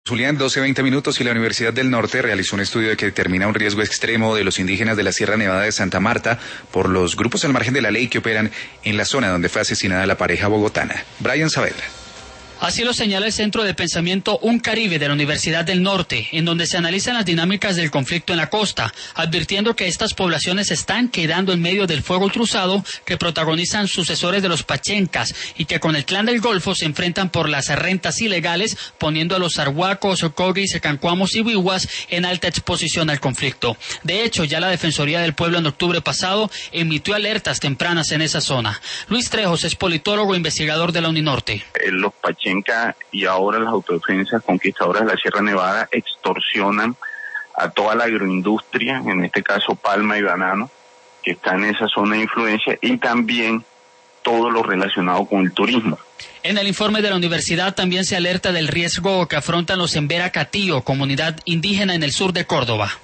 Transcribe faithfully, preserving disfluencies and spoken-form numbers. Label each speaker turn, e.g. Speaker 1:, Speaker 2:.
Speaker 1: Julián, doce veinte minutos y la Universidad del Norte realizó un estudio que determina un riesgo extremo de los indígenas de la Sierra Nevada de Santa Marta por los grupos al margen de la ley que operan en la zona donde fue asesinada la pareja bogotana. Brian Saavedra.
Speaker 2: Así lo señala el Centro de Pensamiento Un Caribe de la Universidad del Norte, en donde se analizan las dinámicas del conflicto en la costa, advirtiendo que estas poblaciones están quedando en medio del fuego cruzado que protagonizan sucesores de los pachencas y que con el Clan del Golfo se enfrentan por las rentas ilegales, poniendo a los arhuacos, cogis, cancuamos y wiwas en alta exposición al conflicto. De hecho, ya la Defensoría del Pueblo en octubre pasado emitió alertas tempranas en esa zona. Luis Trejos es politólogo e investigador de la Uninorte.
Speaker 3: Los pachencas y ahora las autodefensas conquistadoras de la Sierra Nevada extorsionan a toda la agroindustria, en este caso palma y banano, que está en esa zona de influencia, y también todo lo relacionado con el turismo.
Speaker 2: En el informe de la universidad también se alerta del riesgo que afrontan los Embera Catío, comunidad indígena en el sur de Córdoba.